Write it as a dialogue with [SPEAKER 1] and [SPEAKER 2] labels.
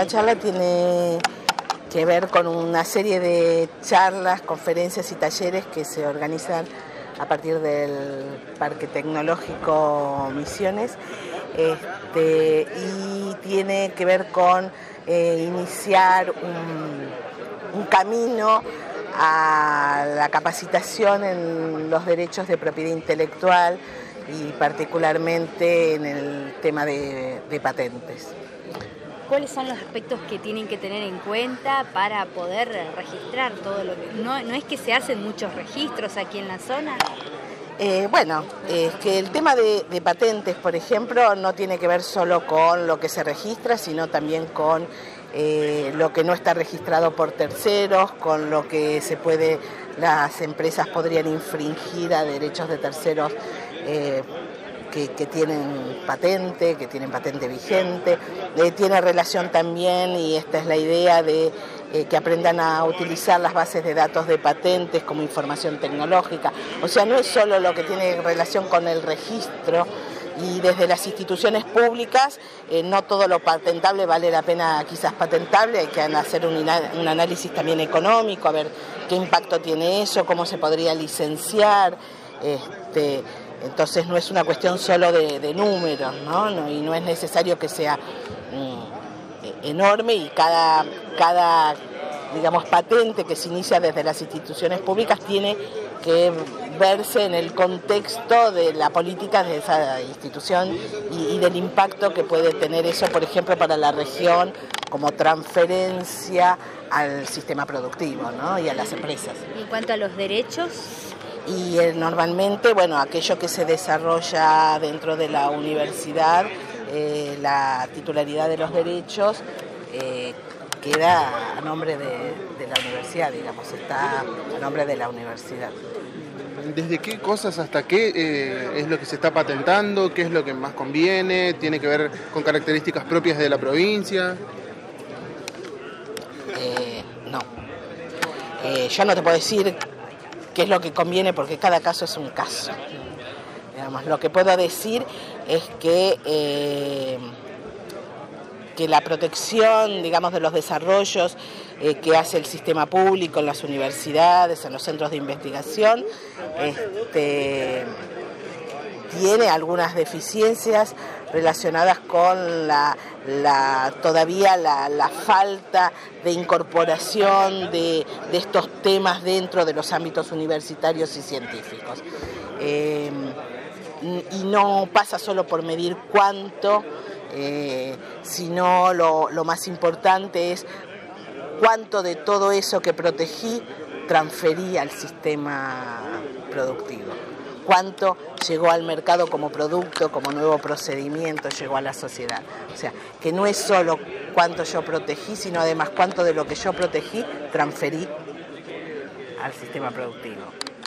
[SPEAKER 1] esta charla tiene que ver con una serie de charlas, conferencias y talleres que se organizan a partir del Parque Tecnológico Misiones, y tiene que ver con iniciar un camino a la capacitación en los derechos de propiedad intelectual y particularmente en el tema de patentes.
[SPEAKER 2] ¿Cuáles son los aspectos que tienen que tener en cuenta para poder registrar todo lo que... No es que se hacen muchos registros aquí en la zona?
[SPEAKER 1] Es que el tema de patentes, por ejemplo, no tiene que ver solo con lo que se registra, sino también con lo que no está registrado por terceros, con lo que las empresas podrían infringir a derechos de terceros que tienen patente vigente. Tiene relación también, y esta es la idea, de que aprendan a utilizar las bases de datos de patentes como información tecnológica. O sea, no es solo lo que tiene relación con el registro, y desde las instituciones públicas no todo lo patentable vale la pena quizás patentable, hay que hacer un análisis también económico, a ver qué impacto tiene eso, cómo se podría licenciar. Entonces no es una cuestión solo de números, ¿no? Y no es necesario que sea enorme, y cada digamos, patente que se inicia desde las instituciones públicas tiene que verse en el contexto de la política de esa institución y del impacto que puede tener eso, por ejemplo, para la región como transferencia al sistema productivo, ¿no? Y a las empresas.
[SPEAKER 2] En cuanto a los derechos...
[SPEAKER 1] Y normalmente, aquello que se desarrolla dentro de la universidad, la titularidad de los derechos queda a nombre de la universidad, digamos, está a nombre de la universidad.
[SPEAKER 3] ¿Desde qué cosas hasta qué es lo que se está patentando? ¿Qué es lo que más conviene? ¿Tiene que ver con características propias de la provincia?
[SPEAKER 1] No. Yo no te puedo decir qué es lo que conviene, porque cada caso es un caso. Digamos, lo que puedo decir es que la protección, digamos, de los desarrollos que hace el sistema público en las universidades, en los centros de investigación, tiene algunas deficiencias relacionadas con todavía la falta de incorporación de estos temas dentro de los ámbitos universitarios y científicos. Y no pasa solo por medir cuánto, sino lo más importante es cuánto de todo eso que protegí transferí al sistema productivo, cuánto llegó al mercado como producto, como nuevo procedimiento, llegó a la sociedad. O sea, que no es solo cuánto yo protegí, sino además cuánto de lo que yo protegí transferí al sistema productivo.